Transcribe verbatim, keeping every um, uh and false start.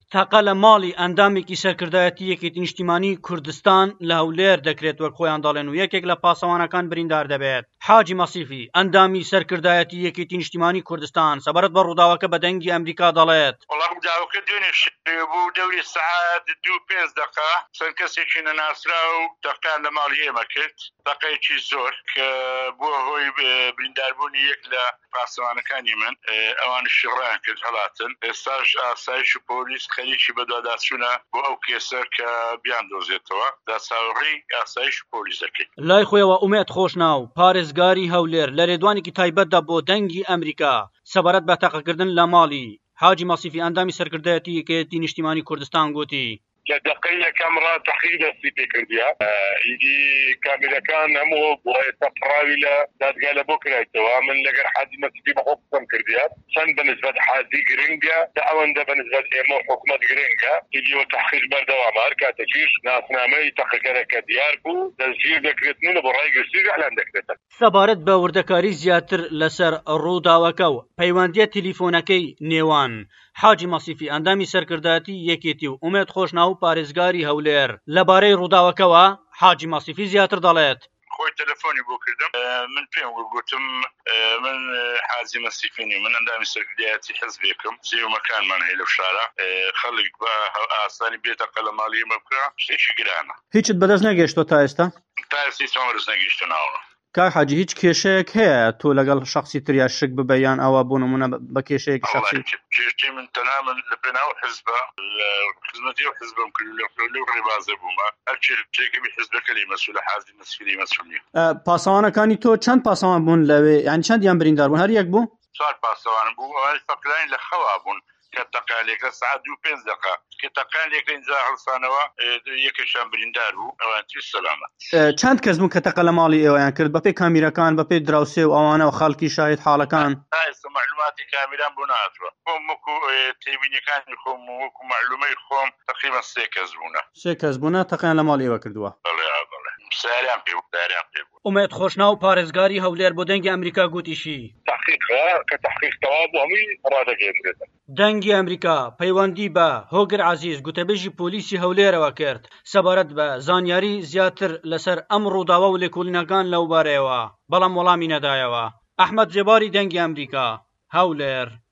تاقە لە ماڵی ئەندامێکی سەرکردایەتی یەکێتی نیشتیمانی کوردستان لە هەولێر دەکرێت وەک خۆیان دەڵێن و یەکێک لە پاسەوانەکان بریندار دەبێت. حاجی مەسیفی ئەندامی سەرکردایەتی یەکێتی نیشتیمانی کوردستان سەبارەت بە ڕووداوەکە بە دەنگی ئەمریکا دەڵێت وەڵام ڕووداوەکە دوێنێ بوو دەوری سەعات دوو پێنج دەقا چەند کەسێکی نەناسرا و دەقان لە ماڵی ئێمە کرد دەقەیەکی زۆر کە بووە هۆی برینداربوونی یەک لە پاسەوانەکانی من ئەوانش شڕیان کرد هەڵاتن. ئێستاش ئاسایش و پۆلیس خەریکی بەدواداچوونە بۆ ئەو کێسە کە بیان دۆزێتەوە داچاوەڕێی ئاسایش و پۆلیس دەکەین. لای خۆیەوە ئومێد خۆشناو پارێزگاری هەولێر لە رێدوانێکی تایبەتدا بۆ دەنگی ئەمریکا سەبارەت بە تاقەکردن لە ماڵی حاجی مەسیفی ئەندامی سەرکردایەتی یەکێتی نیشتیمانی کوردستان گوتی کە دەقەی یەکەم ڕا تەحقیق دەستی پێ کردیا ئیدی کامێرەکان هەموو بۆ ئێستا پڕاوی لە دادگا لە بۆ کرایتەوە من لەگەر حاجی مەسیفی بەخۆ قسەم کردیا چەند بەنسبەت حاجی گرنگە تا ئەوەندە بەنسبەت ئێمە حکومەت گرنگە ئیدیوە تەحقیق بەردەوامە هەر کاتێکیش ناسنامەی تەقەکەرەکە دیار بوو دەستگیر دەکرێتن و بە ڕای گشتی ئەعلان دەکرێتن. سەبارەت بە وردەکاری زیاتر لەسەر ڕووداوەکە و پەیوەندیە تەلیفۆنەکەی نێوان حاجی مەسیفی ئەندامی سەرکردایەتی یەکێتی و ئومێد خۆشناو پارێزگاری هەولێر لەبارەی ڕووداوەکەوە حاجی مەسیفی زیاتر دەڵێت خۆی تەلەفۆنی بۆ کردم من پێم گوتم من حاجی مەسیفینی من ئەندامی سەرکردایەتی حزبێکم سێومەکانمان هەیە لەو شارە خەڵک بە ئاسانی بێتەقە لە ماڵی ئێمە بکرا شتێکی گرانە. هیچت بەدەست نەگەیشتوە تا ئێستا؟ تا ئێستا هیچ وەرز نەگەیشتناوە. کاک حاجی هیچ کێشەیەک هەیە تۆ لەگەڵ شخصی تریا شک ببەیان ئەوە بوو نمونە بە کێشەیەکی شخصی؟ کێشەی من تەنها من لە پێناو حزبە خزمەتی و حزبم کرد لەو ڕێبازە بوومە هەر کێشەیەکی حزبەکە لێ مەسئولە حاجی مەسیفی مەسئول نییە. پاسەوانەکانی تۆ چەند پاسەوان بوون لەوێ یعنی چەندیان بریندار بوون هەر یەک بوو؟ چوار پاسەوان بوو ئەوانش فەقرانی لە خەوا بوون کە تەقالێکە سعات دوو پێنج دەقا کە تەقالێکە اینجا هەڵسانەوە یەکێکیان بریندار بوو ئەوان توی سەلامەت. چەند کەس بوون کە تەقە لە ماڵی ئێوەیان کرد بەپێی کامیرەکان بەپێی دراوسێ و ئەوانە و خەڵکی شاهد حاڵەکان؟ تا ئێستا معلوماتی کامیران بۆ نهاتووە خۆم وەکو تێبینیەکانی خۆم وەکو معلومەی خۆم تەقریبەن سێ کەس بوونە. سێ کەس بوونە تەقیان لە ماڵی ئێوە کردووە؟ ساریان پێ ساریان پێ بوو. ئومێد خۆشناو پارێزگاری هەولێر بۆ دەنگی ئەمریکا گوتیشی تحقیقا کە تحقیق تەواو بوو هەمووی ڕادەگەێنرێتن. دەنگی ئەمریکا پەیوەندی بە هۆگر عەزیز گوتەبێژی پۆلیسی هەولێرەوە کرد سەبارەت بە زانیاری زیاتر لەسەر ئەم ڕووداوە و لێکۆڵینەکان لەو بارەیەوە بەڵام وەڵامی نەدایەوە. ئەحمەد جێباری دەنگی ئەمریکا هەولێر.